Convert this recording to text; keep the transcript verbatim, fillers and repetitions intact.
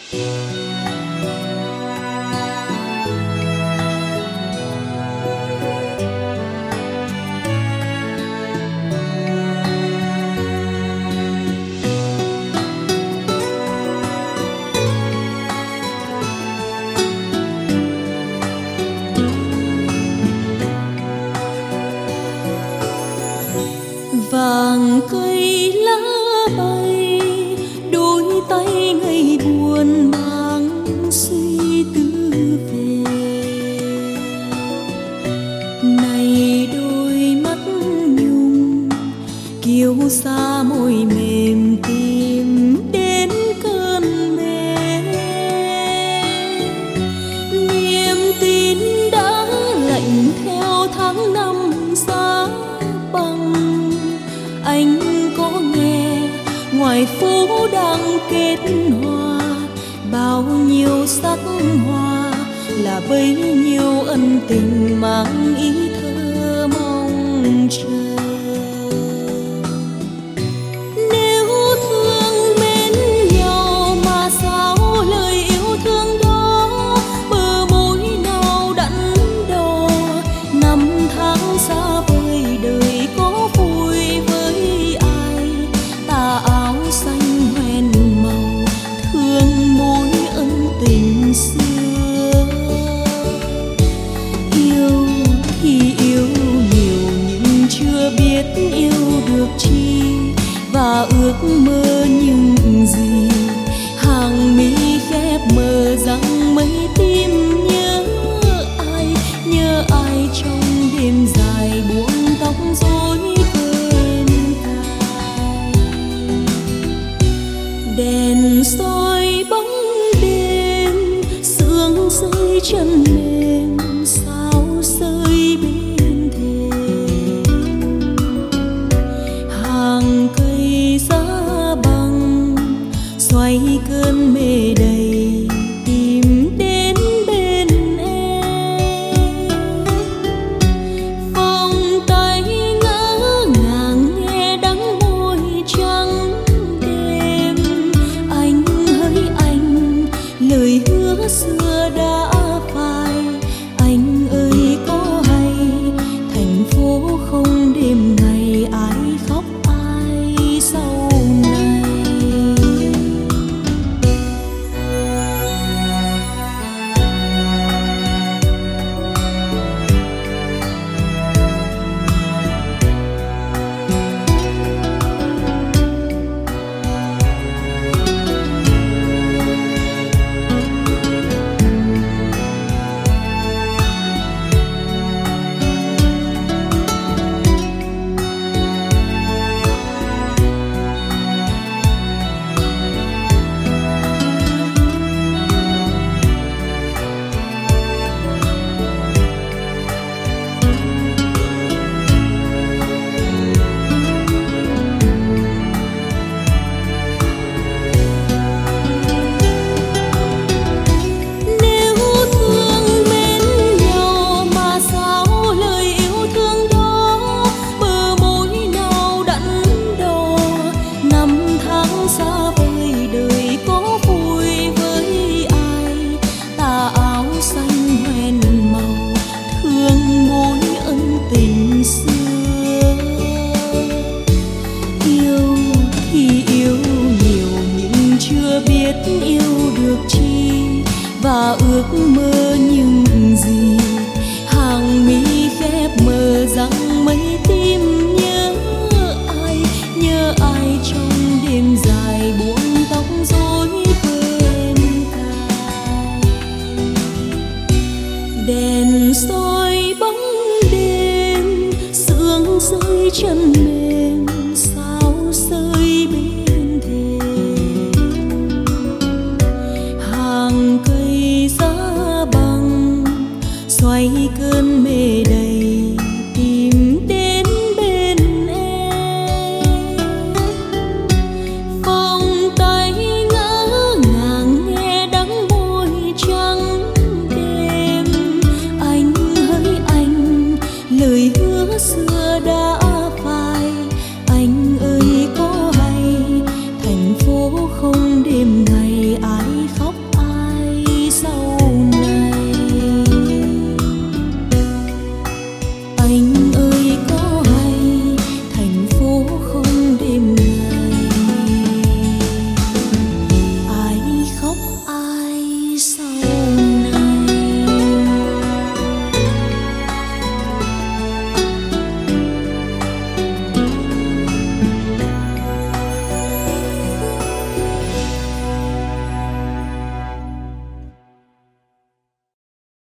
Vàng cây lá bay, đôi tay ngây buồn mang suy tư về. Này đôi mắt nhung kiêu sa môi mềm tìm đến cơn mê. Niềm tin đã lạnh theo tháng năm giá băng. Anh có nghe ngoài phố đang kết hoa, bao nhiêu sắc hoa là bấy nhiêu ân tình mang ý thơ mong chờ. Nếu thương mến nhau mà sao lời yêu thương đó bờ môi nào đắn đo. Năm tháng xa vời đời có vui với ai, tà áo xanh hoen màu thương mối ân tình xưa. Yêu thì yêu nhiều nhưng chưa biết yêu được chi, và ước mơ những gì hàng mi khép mờ rằng mấy tim nhớ ai, nhớ ai trong đêm dài buông tóc rối bên tai. Đèn soi bóng đêm sương rơi chân mềm sao rơi bên thềm. Hàng cây giá băng xoay cơn mê đầy tìm đến bên em. Vòng tay ngỡ ngàng nghe đắng môi trắng đêm. Anh hỡi anh lời hứa xưa đã phai. Anh ơi có hay thành phố không đêm ngày ai khóc ai sau này. Yêu được chi và ước mơ